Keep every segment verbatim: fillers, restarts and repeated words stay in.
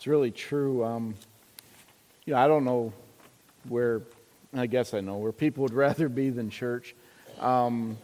It's really true. Um, you know, I don't know where, I guess I know, where people would rather be than church. Um,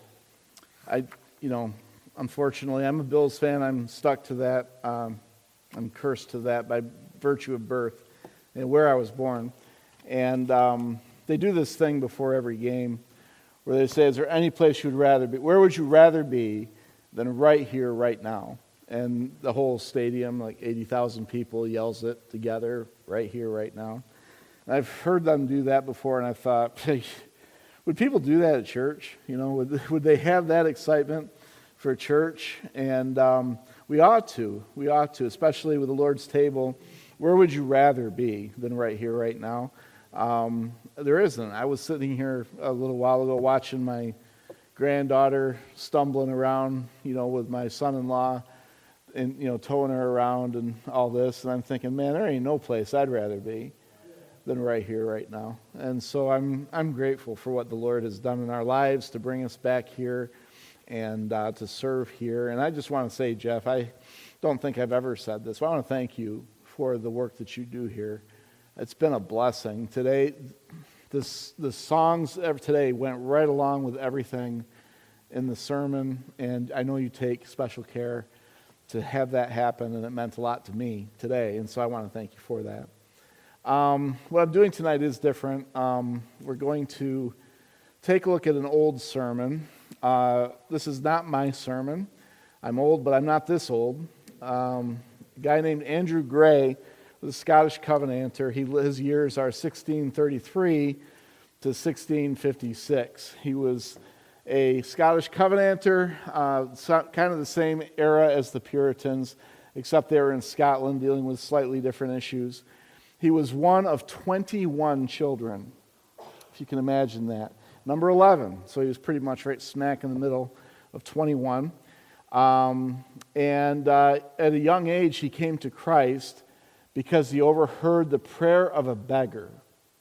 I, you know, unfortunately, I'm a Bills fan. I'm stuck to that. Um, I'm cursed to that by virtue of birth and where I was born. And um, they do this thing before every game where they say, is there any place you'd rather be? Where would you rather be than right here, right now? And the whole stadium, like eighty thousand people, yells it together, right here, right now. And I've heard them do that before, and I thought, hey, would people do that at church? You know, would, would they have that excitement for church? And um, we ought to. We ought to, especially with the Lord's table. Where would you rather be than right here, right now? Um, there isn't. I was sitting here a little while ago watching my granddaughter stumbling around, you know, with my son-in-law, and, you know, towing her around and all this, and I'm thinking, man, there ain't no place I'd rather be than right here, right now. And so I'm I'm grateful for what the Lord has done in our lives to bring us back here and uh, to serve here. And I just want to say, Jeff, I don't think I've ever said this, but I want to thank you for the work that you do here. It's been a blessing. Today, this the songs of today went right along with everything in the sermon, and I know you take special care to have that happen, and it meant a lot to me today, and so I want to thank you for that. Um, what I'm doing tonight is different. Um, we're going to take a look at an old sermon. Uh, this is not my sermon. I'm old, but I'm not this old. Um, a guy named Andrew Gray was a Scottish Covenanter. He, his years are sixteen thirty-three to sixteen fifty-six. He was a Scottish Covenanter, uh, so, kind of the same era as the Puritans, except they were in Scotland dealing with slightly different issues. He was one of twenty-one children, if you can imagine that. Number eleven, so he was pretty much right smack in the middle of twenty-one. Um, and uh, at a young age, he came to Christ because he overheard the prayer of a beggar.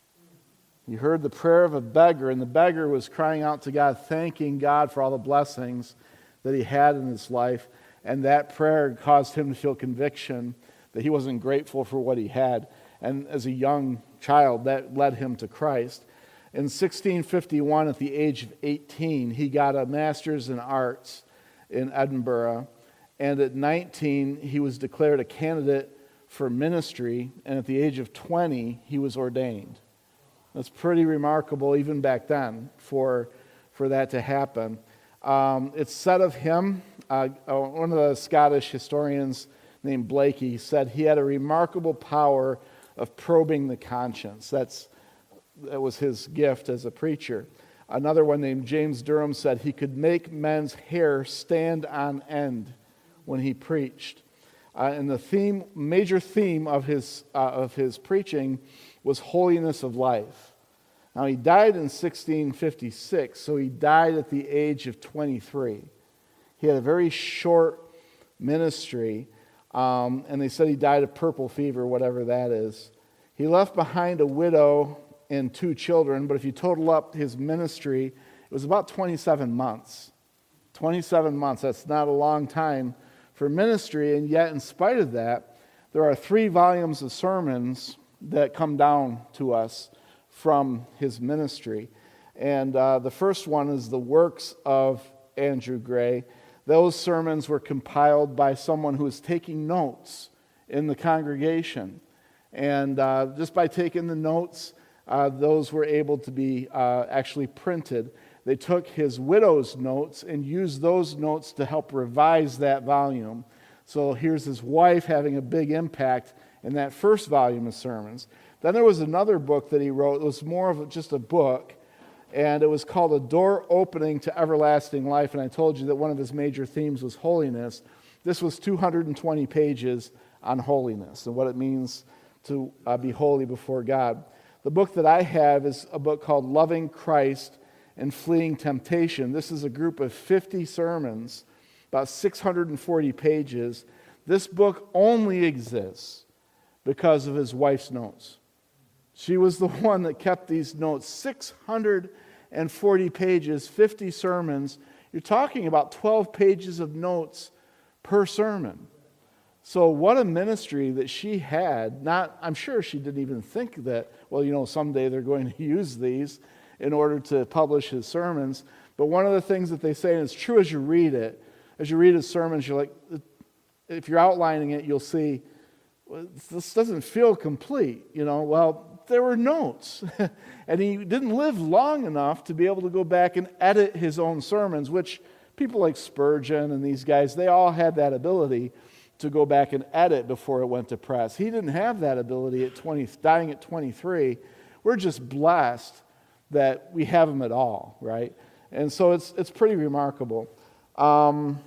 He heard the prayer of a beggar, and the beggar was crying out to God, thanking God for all the blessings that he had in his life, and that prayer caused him to feel conviction that he wasn't grateful for what he had. And as a young child, that led him to Christ. In sixteen fifty-one, at the age of eighteen, he got a master's in arts in Edinburgh, and at nineteen, he was declared a candidate for ministry, and at the age of twenty, he was ordained. That's pretty remarkable even back then for, for that to happen. Um, it's said of him, uh, one of the Scottish historians named Blakey said he had a remarkable power of probing the conscience. That's, that was his gift as a preacher. Another one named James Durham said he could make men's hair stand on end when he preached. Uh, and the theme, major theme of his uh, of his preaching was holiness of life. Now, he died in sixteen fifty-six, so he died at the age of twenty-three. He had a very short ministry, um, and they said he died of purple fever, whatever that is. He left behind a widow and two children, but if you total up his ministry, it was about twenty-seven months. twenty-seven months, that's not a long time for ministry, and yet in spite of that, there are three volumes of sermons that come down to us from his ministry. And uh, the first one is the works of Andrew Gray. Those sermons were compiled by someone who was taking notes in the congregation. And uh, just by taking the notes, uh, those were able to be uh, actually printed. They took his widow's notes and used those notes to help revise that volume. So here's his wife having a big impact in that first volume of sermons. Then there was another book that he wrote. It was more of just a book, and it was called A Door Opening to Everlasting Life. And I told you that one of his major themes was holiness. This was two hundred twenty pages on holiness and what it means to uh, be holy before God. The book that I have is a book called Loving Christ and Fleeing Temptation. This is a group of fifty sermons, about six hundred forty pages. This book only exists because of his wife's notes. She was the one that kept these notes, six hundred forty pages, fifty sermons. You're talking about twelve pages of notes per sermon. So what a ministry that she had. Not, I'm sure she didn't even think that, well, you know, someday they're going to use these in order to publish his sermons. But one of the things that they say, and it's true as you read it, as you read his sermons, you're like, if you're outlining it, you'll see, well, this doesn't feel complete. You know, well, there were notes. And he didn't live long enough to be able to go back and edit his own sermons, which people like Spurgeon and these guys, they all had that ability to go back and edit before it went to press. He didn't have that ability at twenty, dying at twenty-three. We're just blessed that we have him at all, right? And so it's it's pretty remarkable. Um,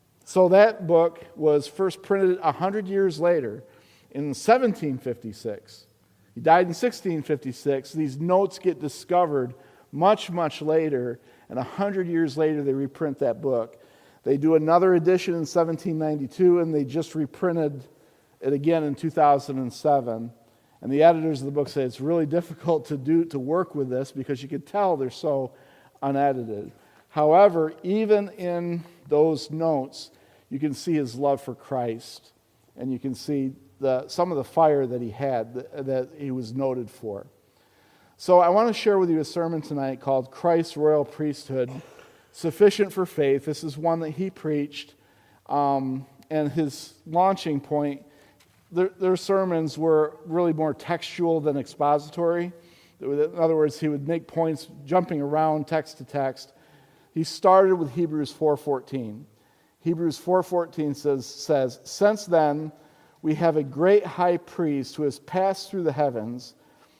so that book was first printed one hundred years later in seventeen fifty-six. He died in sixteen fifty-six. These notes get discovered much, much later, and one hundred years later they reprint that book. They do another edition in seventeen ninety-two, and they just reprinted it again in two thousand seven. And the editors of the book say it's really difficult to do to work with this because you can tell they're so unedited. However, even in those notes, you can see his love for Christ, and you can see the, some of the fire that he had, that, that he was noted for. So I want to share with you a sermon tonight called Christ's Royal Priesthood, Sufficient for Faith. This is one that he preached, um, and his launching point, their, their sermons were really more textual than expository. In other words, he would make points jumping around text to text. He started with Hebrews four fourteen. Hebrews four fourteen says, says, "Since then we have a great high priest who has passed through the heavens,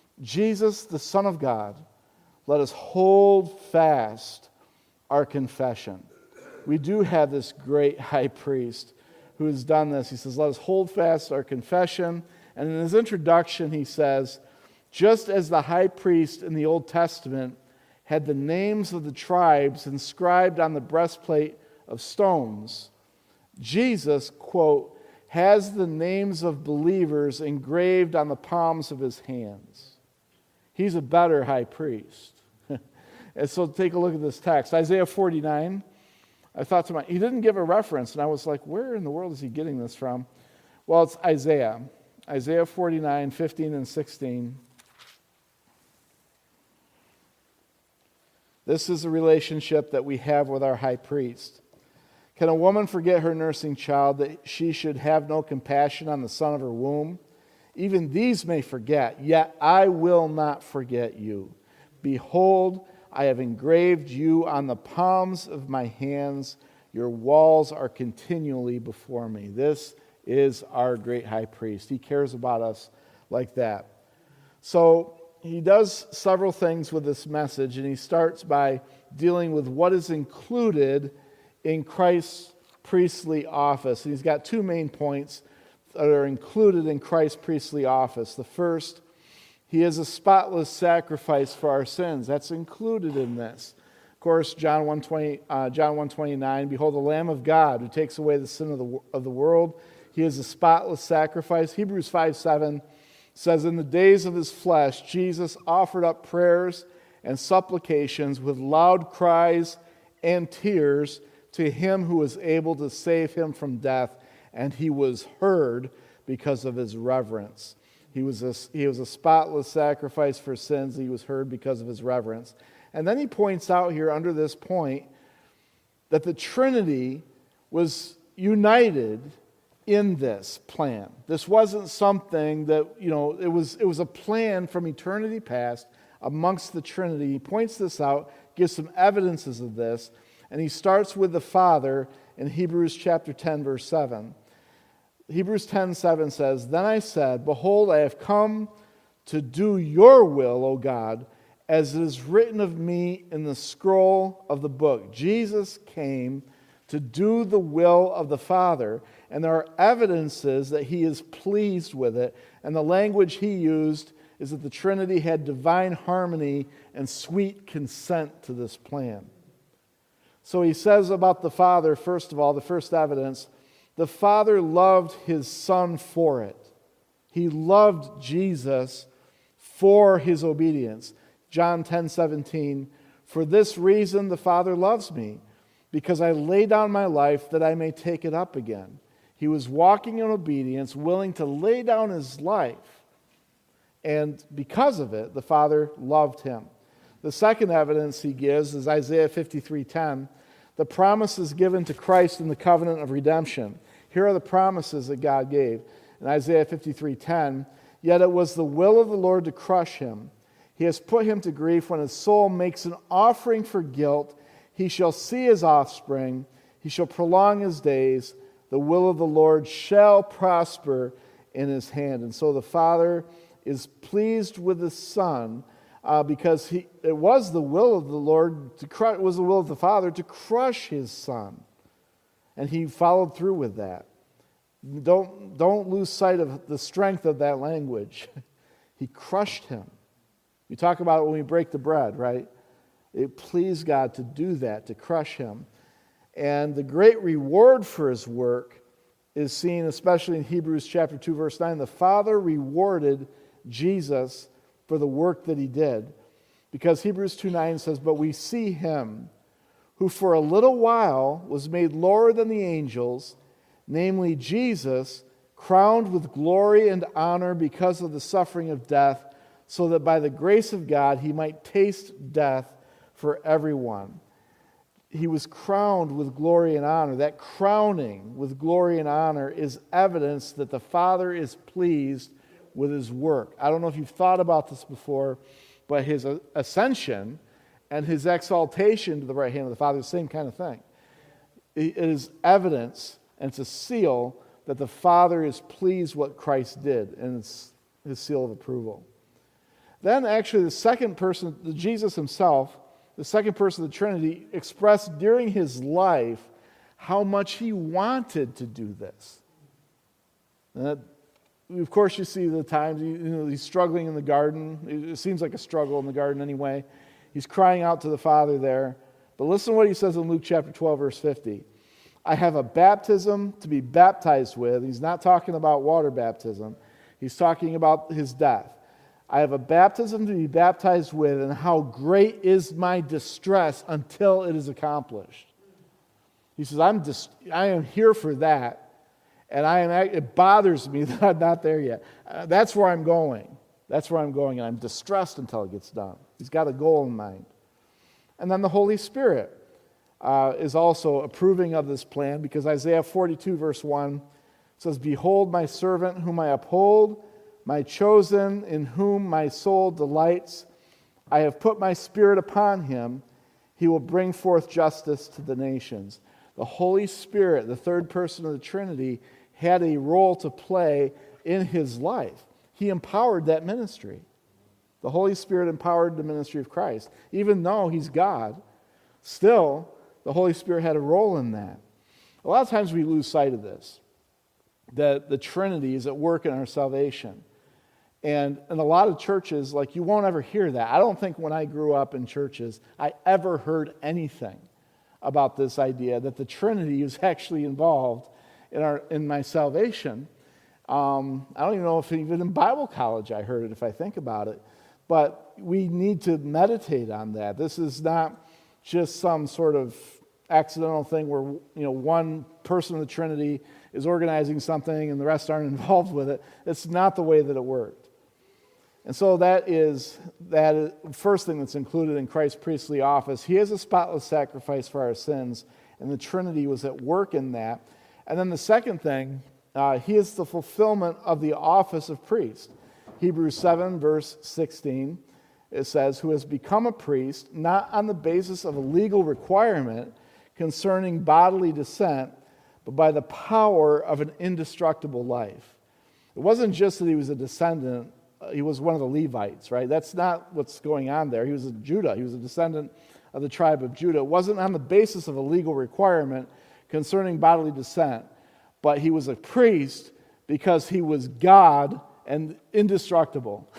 Jesus, the Son of God. Let us hold fast our confession." We do have this great high priest who has done this. He says, let us hold fast our confession. And in his introduction, he says, just as the high priest in the Old Testament had the names of the tribes inscribed on the breastplate of stones, Jesus, quote, has the names of believers engraved on the palms of his hands. He's a better high priest. And so take a look at this text. Isaiah forty-nine. I thought to myself, he didn't give a reference, and I was like, where in the world is he getting this from? Well, it's Isaiah. Isaiah forty-nine, fifteen and sixteen. This is a relationship that we have with our high priest. Can a woman forget her nursing child, that she should have no compassion on the son of her womb? Even these may forget, yet I will not forget you. Behold, I have engraved you on the palms of my hands. Your walls are continually before me. This is our great high priest. He cares about us like that. So he does several things with this message, and he starts by dealing with what is included in Christ's priestly office. And he's got two main points that are included in Christ's priestly office. The first, he is a spotless sacrifice for our sins. That's included in this. Of course, John one twenty, uh, John one twenty-nine, behold the Lamb of God who takes away the sin of the, of the world. He is a spotless sacrifice. Hebrews five seven says, in the days of his flesh, Jesus offered up prayers and supplications with loud cries and tears to him who was able to save him from death, and he was heard because of his reverence. He was a, he was a spotless sacrifice for sins. He was heard because of his reverence. And then he points out here under this point that the Trinity was united in this plan. This wasn't something that, you know, it was, it was a plan from eternity past amongst the Trinity. He points this out, gives some evidences of this, and he starts with the Father in Hebrews chapter ten, verse seven. Hebrews ten seven says, then I said, behold, I have come to do your will, O God, as it is written of me in the scroll of the book. Jesus came to do the will of the Father, and there are evidences that he is pleased with it. And the language he used is that the Trinity had divine harmony and sweet consent to this plan. So he says about the Father, first of all, the first evidence, the Father loved his Son for it. He loved Jesus for his obedience. John ten seventeen, for this reason the Father loves me, because I lay down my life that I may take it up again. He was walking in obedience, willing to lay down his life. And because of it, the Father loved him. The second evidence he gives is Isaiah fifty-three ten. The promises given to Christ in the covenant of redemption. Here are the promises that God gave. In Isaiah fifty-three ten, yet it was the will of the Lord to crush him. He has put him to grief. When his soul makes an offering for guilt, he shall see his offspring. He shall prolong his days. The will of the Lord shall prosper in his hand. And so the Father is pleased with the Son uh, because he, it was the will of the Lord, to crush, it was the will of the Father to crush his Son. And he followed through with that. Don't, don't lose sight of the strength of that language. He crushed him. We talk about it when we break the bread, right? It pleased God to do that, to crush him. And the great reward for his work is seen especially in Hebrews chapter two, verse nine. The Father rewarded Jesus for the work that he did. Because Hebrews two nine says, but we see him who for a little while was made lower than the angels, namely Jesus, crowned with glory and honor because of the suffering of death, so that by the grace of God he might taste death for everyone. He was crowned with glory and honor. That crowning with glory and honor is evidence that the Father is pleased with his work. I don't know if you've thought about this before, but his ascension and his exaltation to the right hand of the Father is the same kind of thing. It is evidence, and it's a seal that the Father is pleased what Christ did, and it's his seal of approval. Then actually the second person, Jesus himself, the second person of the Trinity, expressed during his life how much he wanted to do this. And that, of course, you see the times, you know, he's struggling in the garden. It seems like a struggle in the garden anyway. He's crying out to the Father there. But listen to what he says in Luke chapter twelve, verse fifty. I have a baptism to be baptized with. He's not talking about water baptism. He's talking about his death. I have a baptism to be baptized with, and how great is my distress until it is accomplished. He says, I'm dis- I am here for that, and I am. It bothers me that I'm not there yet. Uh, that's where I'm going. That's where I'm going, and I'm distressed until it gets done. He's got a goal in mind. And then the Holy Spirit uh, is also approving of this plan, because Isaiah forty-two, verse one says, behold my servant whom I uphold, my chosen, in whom my soul delights. I have put my spirit upon him. He will bring forth justice to the nations. The Holy Spirit, the third person of the Trinity, had a role to play in his life. He empowered that ministry. The Holy Spirit empowered the ministry of Christ. Even though he's God, still, the Holy Spirit had a role in that. A lot of times we lose sight of this, that the Trinity is at work in our salvation. And in a lot of churches, like, you won't ever hear that. I don't think when I grew up in churches, I ever heard anything about this idea that the Trinity is actually involved in our in my salvation. Um, I don't even know if even in Bible college I heard it, if I think about it. But we need to meditate on that. This is not just some sort of accidental thing where, you know, one person of the Trinity is organizing something and the rest aren't involved with it. It's not the way that it worked. And so that is that is first thing that's included in Christ's priestly office. He is a spotless sacrifice for our sins, and the Trinity was at work in that. And then the second thing, uh, he is the fulfillment of the office of priest. Hebrews seven, verse sixteen, it says, who has become a priest, not on the basis of a legal requirement concerning bodily descent, but by the power of an indestructible life. It wasn't just that he was a descendant, uh, he was one of the Levites, right? That's not what's going on there. He was a Judah. He was a descendant of the tribe of Judah. It wasn't on the basis of a legal requirement concerning bodily descent, but he was a priest because he was God and indestructible.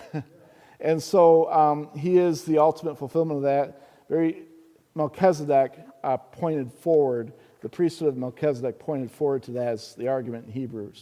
And so um, he is the ultimate fulfillment of that. Very Melchizedek uh, pointed forward, the priesthood of Melchizedek pointed forward to that as the argument in Hebrews.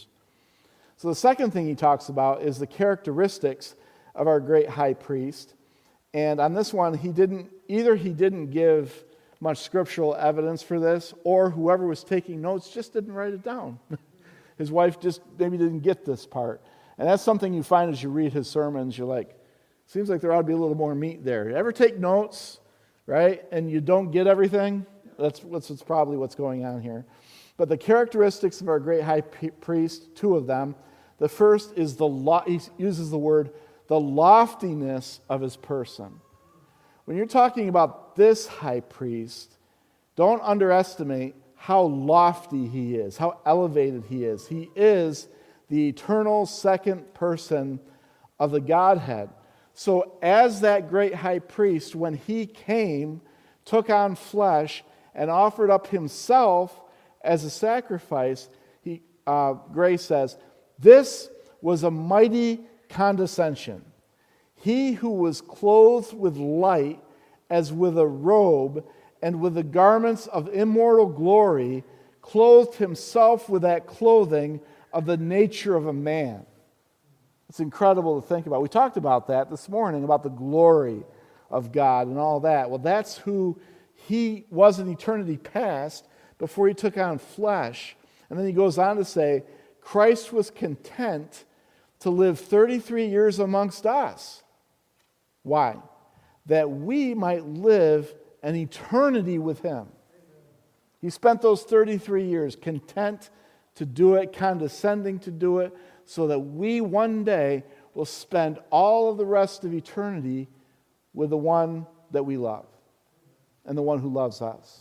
So the second thing he talks about is the characteristics of our great high priest. And on this one, he didn't either he didn't give much scriptural evidence for this, or whoever was taking notes just didn't write it down. his wife just maybe didn't get this part. And that's something you find as you read his sermons. You're like, seems like there ought to be a little more meat there. You ever take notes, right, and you don't get everything? That's, that's, that's probably what's going on here. But the characteristics of our great high priest, two of them. The first is the, lo- he uses the word, the loftiness of his person. When you're talking about this high priest, don't underestimate how lofty he is, how elevated he is. He is the eternal second person of the Godhead. So as that great high priest, when he came, took on flesh, and offered up himself as a sacrifice, he, uh, Gray says, this was a mighty condescension. He who was clothed with light as with a robe, and with the garments of immortal glory, clothed himself with that clothing of the nature of a man. It's incredible to think about. We talked about that this morning, about the glory of God and all that. Well, that's who he was in eternity past before he took on flesh. And then he goes on to say, Christ was content to live thirty-three years amongst us. Why? That we might live an eternity with him. He spent those thirty-three years content to do it, condescending to do it, so that we one day will spend all of the rest of eternity with the one that we love and the one who loves us.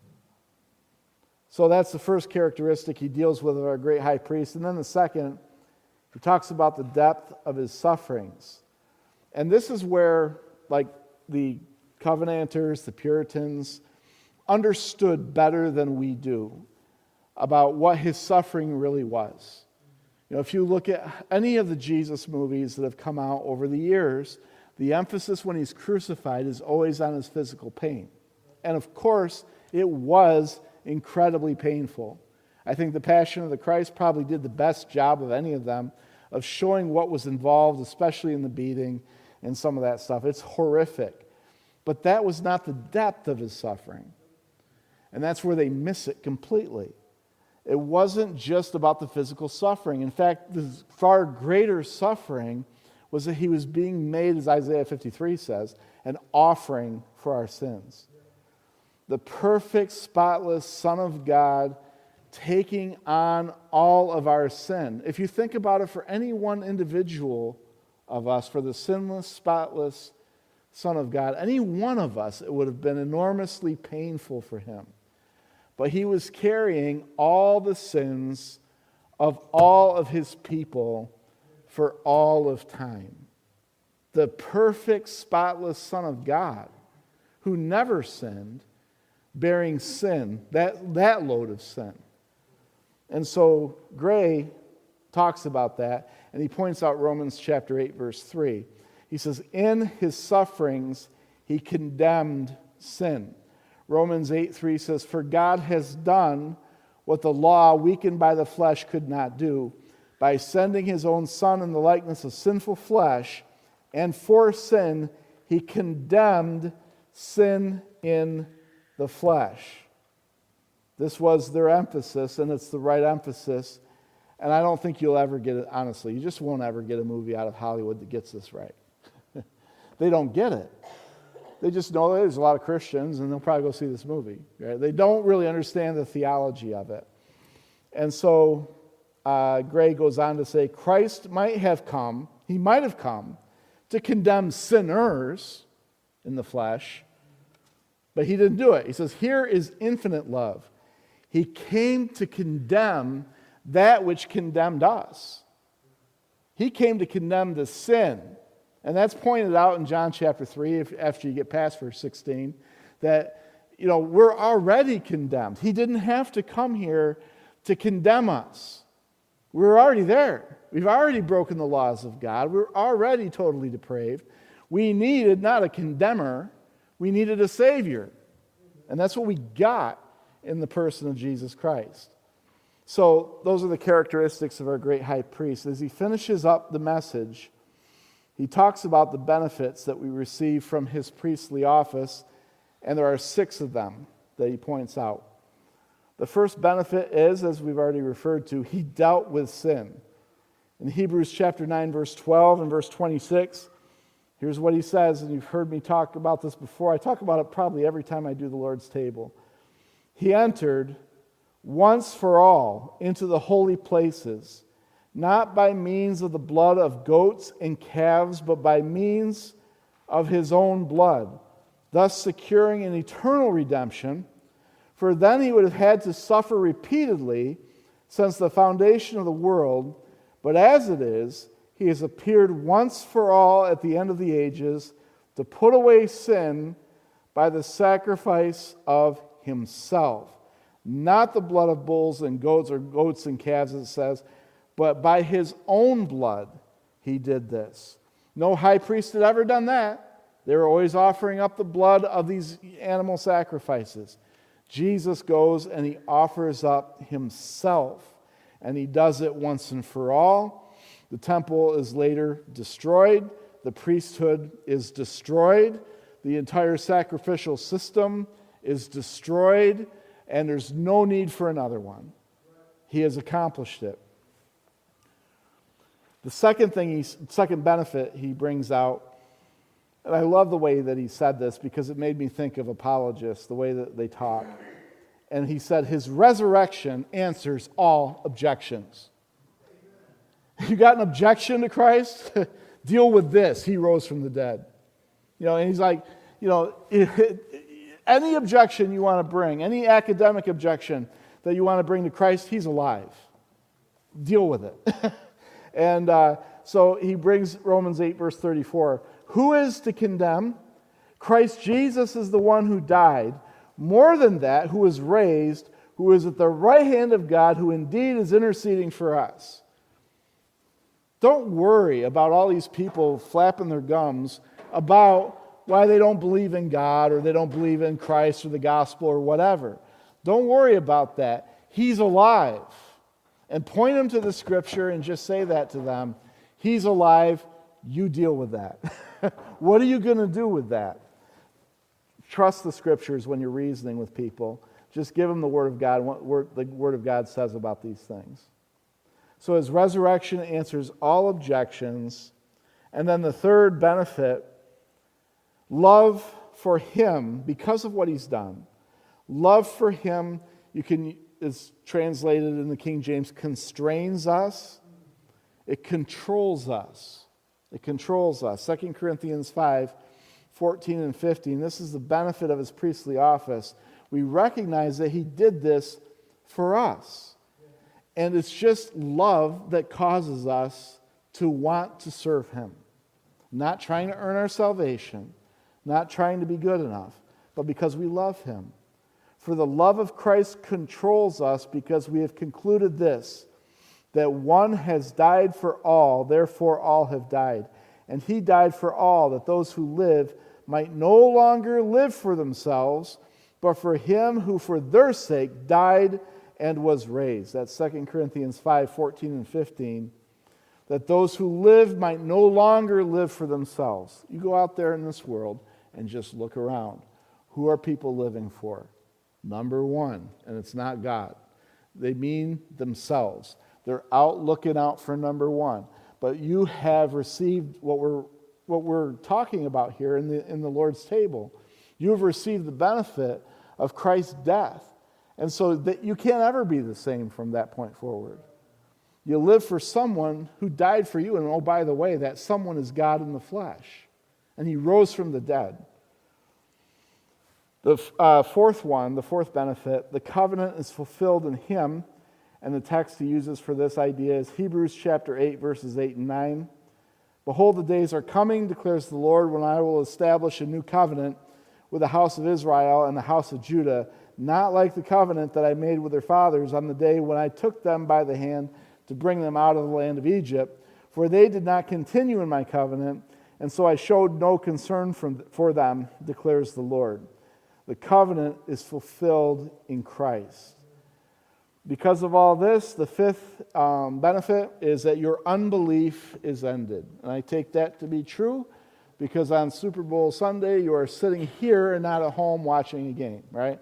So that's the first characteristic he deals with of our great high priest. And then the second, he talks about the depth of his sufferings. And this is where, like, the Covenanters, the Puritans, understood better than we do about what his suffering really was. You know, if you look at any of the Jesus movies that have come out over the years, the emphasis when he's crucified is always on his physical pain. And of course, it was incredibly painful. I think The Passion of the Christ probably did the best job of any of them of showing what was involved, especially in the beating and some of that stuff. It's horrific. But that was not the depth of his suffering. And that's where they miss it completely. It wasn't just about the physical suffering. In fact, the far greater suffering was that he was being made, as Isaiah fifty-three says, an offering for our sins. The perfect, spotless Son of God taking on all of our sin. If you think about it, for any one individual of us, for the sinless, spotless Son of God, any one of us, it would have been enormously painful for him. But he was carrying all the sins of all of his people for all of time. The perfect, spotless Son of God, who never sinned, bearing sin, that, that load of sin. And so Gray talks about that, and he points out Romans chapter eight, verse three. He says, in his sufferings, he condemned sin. Romans eight three says, for God has done what the law, weakened by the flesh, could not do, by sending his own Son in the likeness of sinful flesh, and for sin, he condemned sin in the flesh. This was their emphasis, and it's the right emphasis. And I don't think you'll ever get it, honestly. You just won't ever get a movie out of Hollywood that gets this right. They don't get it. They just know there's a lot of Christians, and they'll probably go see this movie. Right? They don't really understand the theology of it. And so uh, Gray goes on to say, Christ might have come, he might have come to condemn sinners in the flesh, but he didn't do it. He says, here is infinite love. He came to condemn that which condemned us. He came to condemn the sin. And that's pointed out in John chapter three, if, after you get past verse sixteen, that, you know, we're already condemned. He didn't have to come here to condemn us. We're already there. We've already broken the laws of God. We're already totally depraved. We needed not a condemner, we needed a Savior. And that's what we got in the person of Jesus Christ. So those are the characteristics of our great high priest. As he finishes up the message, he talks about the benefits that we receive from his priestly office, and there are six of them that he points out. The first benefit is, as we've already referred to, he dealt with sin. In Hebrews chapter nine, verse twelve and verse twenty-six, here's what he says, and you've heard me talk about this before. I talk about it probably every time I do the Lord's table. He entered once for all into the holy places, not by means of the blood of goats and calves, but by means of his own blood, thus securing an eternal redemption. For then he would have had to suffer repeatedly since the foundation of the world. But as it is, he has appeared once for all at the end of the ages to put away sin by the sacrifice of himself. Not the blood of bulls and goats, or goats and calves, it says, but by his own blood he did this. No high priest had ever done that. They were always offering up the blood of these animal sacrifices. Jesus goes and he offers up himself, and he does it once and for all. The temple is later destroyed. The priesthood is destroyed. The entire sacrificial system is destroyed, and there's no need for another one. He has accomplished it. The second thing, he, second benefit he brings out, and I love the way that he said this because it made me think of apologists, the way that they talk. And he said, his resurrection answers all objections. You got an objection to Christ? Deal with this. He rose from the dead. You know, and he's like, you know, any objection you want to bring, any academic objection that you want to bring to Christ, he's alive. Deal with it. and uh, so he brings Romans eight, verse thirty-four. Who is to condemn? Christ Jesus is the one who died. More than that, who was raised, who is at the right hand of God, who indeed is interceding for us. Don't worry about all these people flapping their gums about why they don't believe in God or they don't believe in Christ or the gospel or whatever. Don't worry about that. He's alive. And point them to the scripture and just say that to them. He's alive. You deal with that. What are you going to do with that? Trust the scriptures when you're reasoning with people. Just give them the word of God, what the word of God says about these things. So his resurrection answers all objections. And then the third benefit, love for him because of what he's done. Love for him, you can is translated in the King James, constrains us. It controls us. It controls us. Second Corinthians five, fourteen and fifteen. This is the benefit of his priestly office. We recognize that he did this for us. And it's just love that causes us to want to serve him. Not trying to earn our salvation, not trying to be good enough, but because we love him. For the love of Christ controls us because we have concluded this, that one has died for all, therefore all have died. And he died for all, that those who live might no longer live for themselves, but for him who for their sake died and was raised. That's Second Corinthians five, fourteen and fifteen. That those who live might no longer live for themselves. You go out there in this world and just look around. Who are people living for? Number one, and it's not God. They mean themselves. They're out looking out for number one. But you have received what we're what we're talking about here in the in the Lord's table. You have received the benefit of Christ's death. And so that you can't ever be the same from that point forward. You live for someone who died for you, and oh, by the way, that someone is God in the flesh. And he rose from the dead. The uh, fourth one, the fourth benefit, the covenant is fulfilled in him. And the text he uses for this idea is Hebrews chapter eight, verses eight and nine. Behold, the days are coming, declares the Lord, when I will establish a new covenant with the house of Israel and the house of Judah, not like the covenant that I made with their fathers on the day when I took them by the hand to bring them out of the land of Egypt. For they did not continue in my covenant, and so I showed no concern for them, declares the Lord. The covenant is fulfilled in Christ. Because of all this, the fifth um, benefit is that your unbelief is ended. And I take that to be true because on Super Bowl Sunday, you are sitting here and not at home watching a game, right?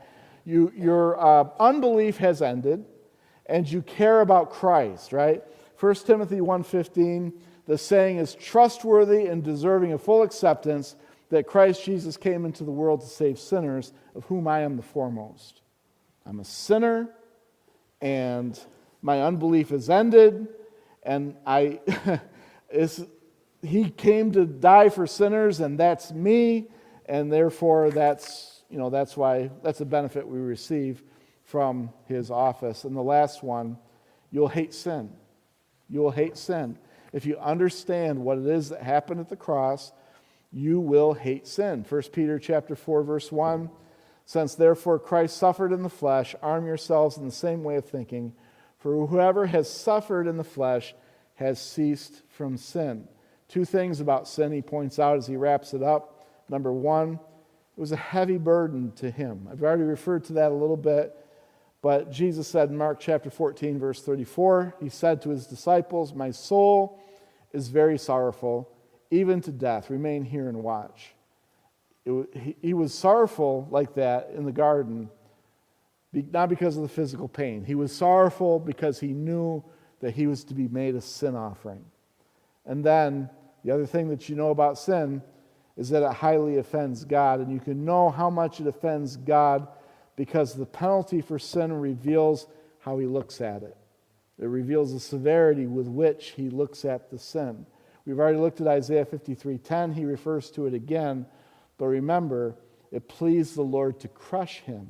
You, your uh, unbelief has ended, and you care about Christ, right? First Timothy one fifteen, the saying is trustworthy and deserving of full acceptance that Christ Jesus came into the world to save sinners, of whom I am the foremost. I'm a sinner, and my unbelief is ended, and I is he came to die for sinners, and that's me, and therefore that's you know that's why that's a benefit we receive from his office. And the last one, you'll hate sin. You will hate sin. If you understand what it is that happened at the cross, you will hate sin. First Peter chapter four, verse one, since therefore Christ suffered in the flesh, arm yourselves in the same way of thinking, for whoever has suffered in the flesh has ceased from sin. Two things about sin he points out as he wraps it up. Number one, it was a heavy burden to him. I've already referred to that a little bit, but Jesus said in Mark chapter fourteen, verse thirty-four, he said to his disciples, my soul is very sorrowful, even to death. Remain here and watch. It, he, he was sorrowful like that in the garden, not because of the physical pain. He was sorrowful because he knew that he was to be made a sin offering. And then, the other thing that you know about sin is that it highly offends God, and you can know how much it offends God because the penalty for sin reveals how he looks at it. It reveals the severity with which he looks at the sin. We've already looked at Isaiah fifty-three ten. He refers to it again. But remember, it pleased the Lord to crush him.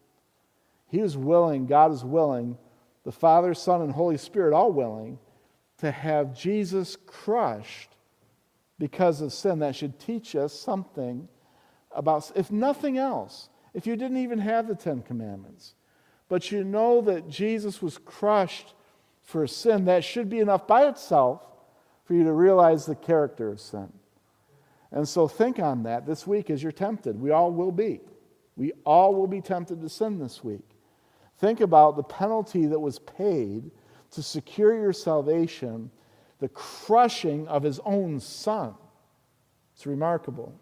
He was willing, God is willing, the Father, Son, and Holy Spirit all willing, to have Jesus crushed because of sin. That should teach us something about, if nothing else, if you didn't even have the Ten Commandments, but you know that Jesus was crushed for sin, that should be enough by itself for you to realize the character of sin. And so think on that this week as you're tempted. We all will be. We all will be tempted to sin this week. Think about the penalty that was paid to secure your salvation, the crushing of his own Son. It's remarkable.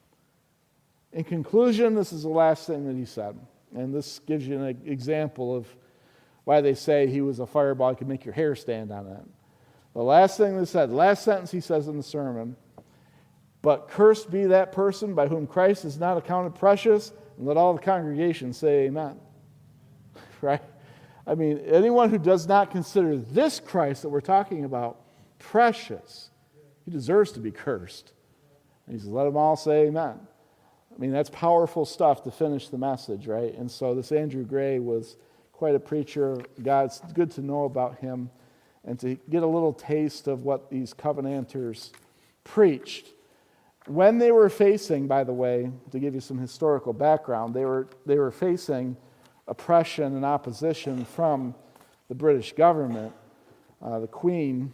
In conclusion, this is the last thing that he said. And this gives you an example of why they say he was a fireball, he could make your hair stand on it. The last thing they said, the last sentence he says in the sermon, but cursed be that person by whom Christ is not accounted precious, and let all the congregation say amen. Right? I mean, anyone who does not consider this Christ that we're talking about precious, he deserves to be cursed. And he says, let them all say amen. I mean, that's powerful stuff to finish the message, right? And so this Andrew Gray was quite a preacher. God, it's good to know about him and to get a little taste of what these Covenanters preached. When they were facing, by the way, to give you some historical background, they were they were facing oppression and opposition from the British government. Uh, the Queen,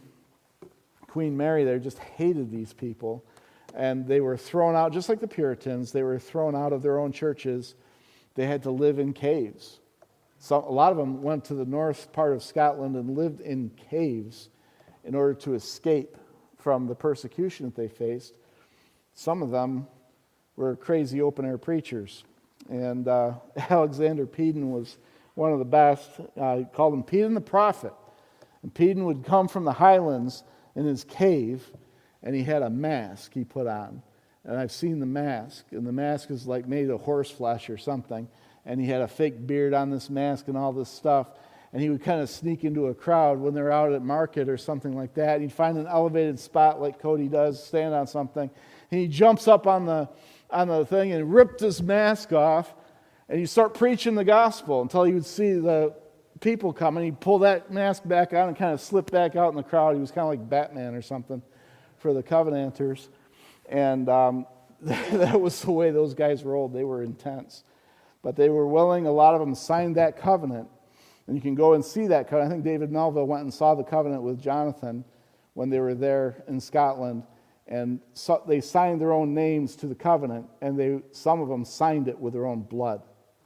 Queen Mary there just hated these people. And they were thrown out, just like the Puritans, they were thrown out of their own churches. They had to live in caves. So a lot of them went to the north part of Scotland and lived in caves in order to escape from the persecution that they faced. Some of them were crazy open-air preachers. And uh, Alexander Peden was one of the best. Uh, he called him Peden the Prophet. And Peden would come from the highlands in his cave, and he had a mask he put on. And I've seen the mask, and the mask is like made of horse flesh or something. And he had a fake beard on this mask and all this stuff. And he would kind of sneak into a crowd when they're out at market or something like that. And he'd find an elevated spot like Cody does, stand on something. And he jumps up on the on the thing and ripped his mask off. And he'd start preaching the gospel until he would see the people coming. He'd pull that mask back on and kind of slip back out in the crowd. He was kind of like Batman or something for the Covenanters. And um, that was the way those guys rolled. They were intense. But they were willing, a lot of them signed that covenant. And you can go and see that covenant. I think David Melville went and saw the covenant with Jonathan when they were there in Scotland. And so they signed their own names to the covenant, and they some of them signed it with their own blood.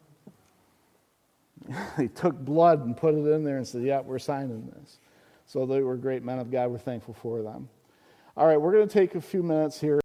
They took blood and put it in there and said, yeah, we're signing this. So they were great men of God. We're thankful for them. All right, we're going to take a few minutes here.